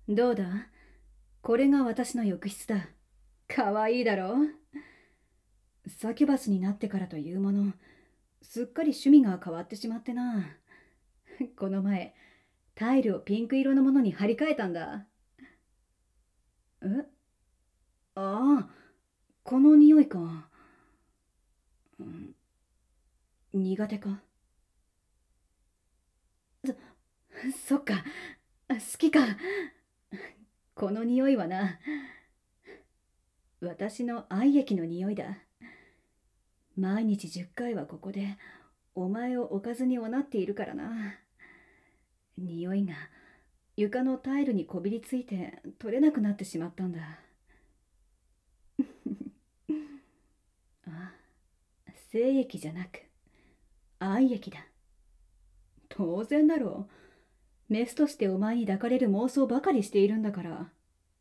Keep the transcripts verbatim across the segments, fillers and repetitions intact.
どうだ？これが私の浴室だ。かわいいだろう？サキュバスになってからというもの、すっかり趣味が変わってしまってな。この前、タイルをピンク色のものに張り替えたんだ。えああ、この匂いか。うん、苦手か？そ、そっか、好きか。この匂いはな、私の愛液の匂いだ。毎日じゅっかいはここでお前をおかずにおなっているからな。匂いが床のタイルにこびりついて取れなくなってしまったんだ。あ、精液じゃなく愛液だ。当然だろう。メスとしてお前に抱かれる妄想ばかりしているんだから。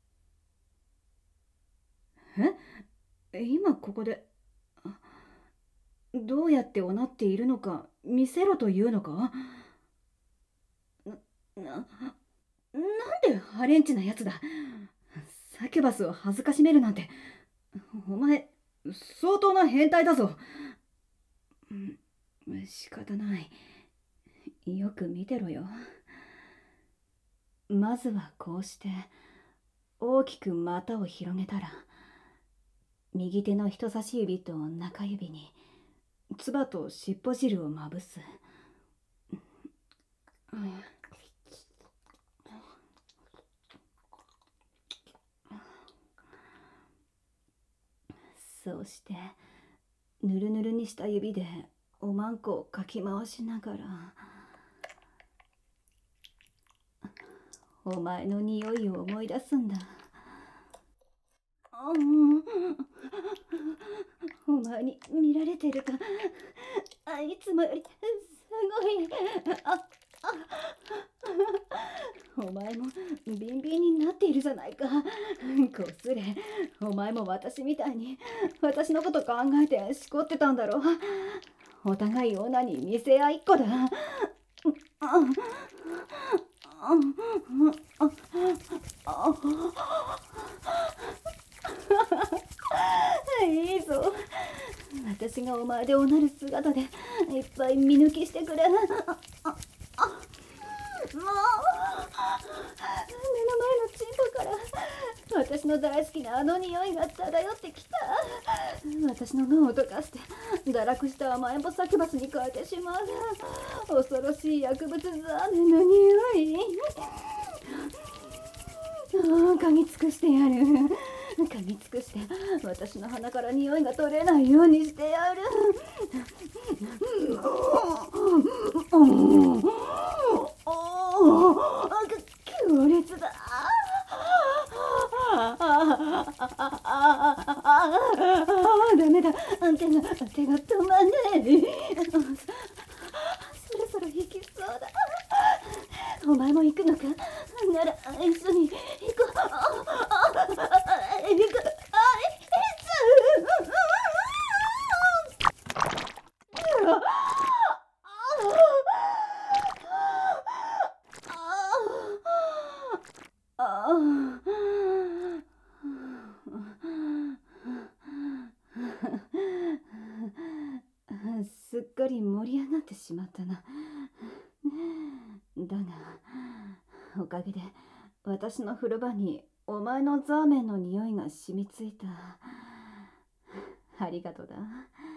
え、今ここで、どうやっておなっているのか見せろというのか？な、な、なんでハレンチなやつだ。サキュバスを恥ずかしめるなんて、お前相当な変態だぞ。うん、仕方ない。よく見てろよ。まずはこうして大きく股を広げたら、右手の人差し指と中指に唾と尻尾汁をまぶす。そうしてぬるぬるにした指でおまんこをかき回しながら、お前の匂いを思い出すんだ。うん、お前に見られてるか？あ、いつもよりすごい。あ、あ、お前もビンビンになっているじゃないか。こすれ、お前も私みたいに私のこと考えてしこってたんだろう。お互い女に見せ合いっこだ。あ、いいぞ。私がお前でおなる姿でいっぱい見抜きしてくれ。あ、あ、あ、もう目の前のチンポから私の大好きなあの匂いが漂ってきた。私の脳を溶かして堕落した甘えん坊サキュバスに変えてしまう恐ろしい薬物ザーメンの匂い。嗅ぎ尽くしてやる。嗅ぎ尽くして私の鼻から匂いが取れないようにしてやる。強烈だ。ダメだ。手が手が止まんない。そろそろ行きそうだ。お前も行くのか？なら一緒に行こう。ああ行く。あいつ。すっかり盛り上がってしまったな。だがおかげで私の風呂場にお前のザーメンの匂いが染みついた。ありがとうだ。